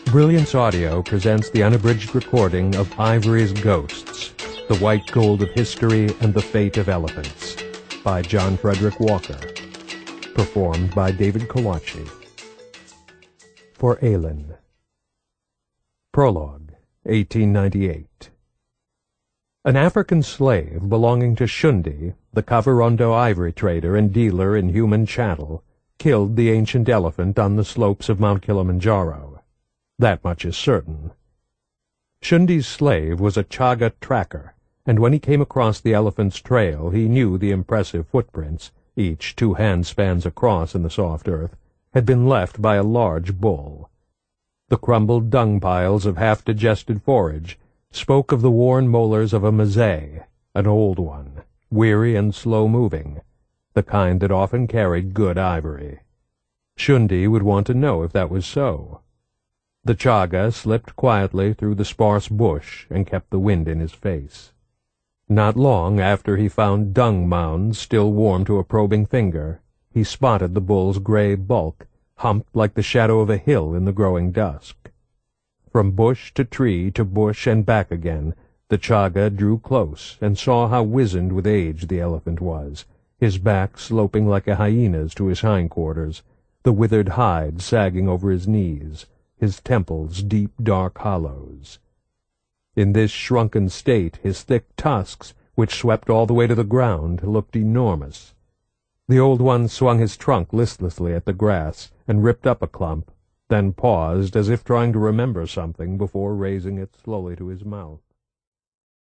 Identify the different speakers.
Speaker 1: Brilliance Audio presents the unabridged recording of Ivory's Ghosts, The White Gold of History and the Fate of Elephants, by John Frederick Walker. Performed by David Kawachi. For Aylin. Prologue, 1898. An African slave belonging to Shundi, the Kavirondo ivory trader and dealer in human chattel, killed the ancient elephant on the slopes of Mount Kilimanjaro. That much is certain. Shundi's slave was a Chaga tracker, and when he came across the elephant's trail he knew the impressive footprints, each 2 handspans across in the soft earth, had been left by a large bull. The crumbled dung piles of half-digested forage spoke of the worn molars of a Mazay, an old one, weary and slow-moving, the kind that often carried good ivory. Shundi would want to know if that was so. The Chaga slipped quietly through the sparse bush and kept the wind in his face. Not long after he found dung mounds still warm to a probing finger, he spotted the bull's gray bulk, humped like the shadow of a hill in the growing dusk. From bush to tree to bush and back again, the Chaga drew close and saw how wizened with age the elephant was, his back sloping like a hyena's to his hindquarters, the withered hide sagging over his knees, his temples deep dark hollows. In this shrunken state his thick tusks, which swept all the way to the ground, looked enormous. The old one swung his trunk listlessly at the grass and ripped up a clump, then paused as if trying to remember something before raising it slowly to his mouth.